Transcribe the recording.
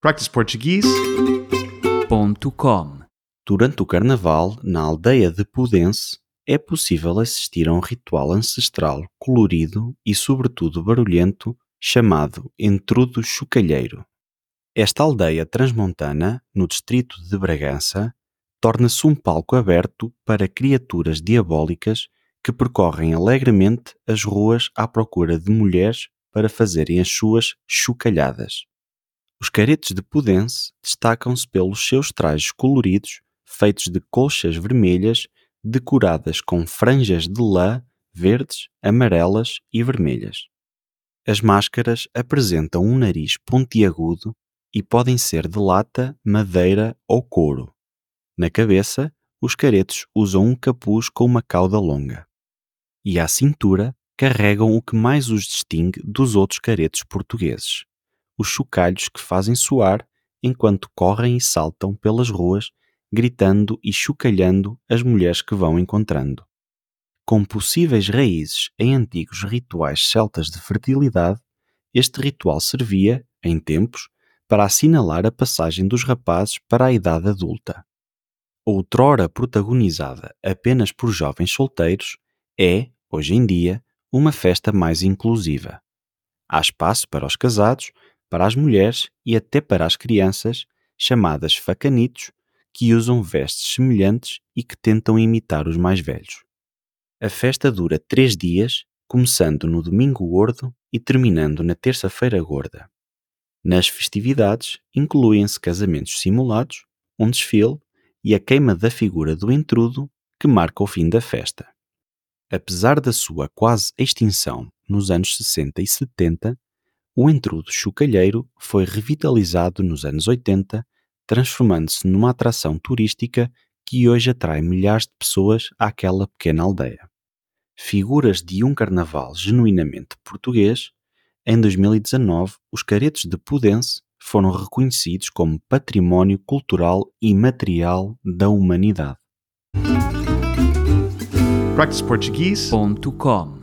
practiceportuguese.com. Durante o Carnaval, na aldeia de Pudense, é possível assistir a um ritual ancestral colorido e, sobretudo, barulhento, chamado Entrudo Chocalheiro. Esta aldeia transmontana, no distrito de Bragança, torna-se um palco aberto para criaturas diabólicas que percorrem alegremente as ruas à procura de mulheres para fazerem as suas chocalhadas. Os caretos de Pudense destacam-se pelos seus trajes coloridos, feitos de colchas vermelhas, decoradas com franjas de lã verdes, amarelas e vermelhas. As máscaras apresentam um nariz pontiagudo e podem ser de lata, madeira ou couro. Na cabeça, os caretos usam um capuz com uma cauda longa. E à cintura, carregam o que mais os distingue dos outros caretos portugueses: os chocalhos que fazem soar enquanto correm e saltam pelas ruas, gritando e chocalhando as mulheres que vão encontrando. Com possíveis raízes em antigos rituais celtas de fertilidade, este ritual servia, em tempos, para assinalar a passagem dos rapazes para a idade adulta. Outrora protagonizada apenas por jovens solteiros, é, hoje em dia, uma festa mais inclusiva. Há espaço para os casados, para as mulheres e até para as crianças, chamadas facanitos, que usam vestes semelhantes e que tentam imitar os mais velhos. A festa dura 3 dias, começando no Domingo Gordo e terminando na Terça-feira Gorda. Nas festividades, incluem-se casamentos simulados, um desfile e a queima da figura do intrudo, que marca o fim da festa. Apesar da sua quase extinção nos anos 60 e 70, o entrudo chocalheiro foi revitalizado nos anos 80, transformando-se numa atração turística que hoje atrai milhares de pessoas àquela pequena aldeia. Figuras de um carnaval genuinamente português, em 2019, os caretos de Pudense foram reconhecidos como Património Cultural e Material da Humanidade. practiceportuguese.com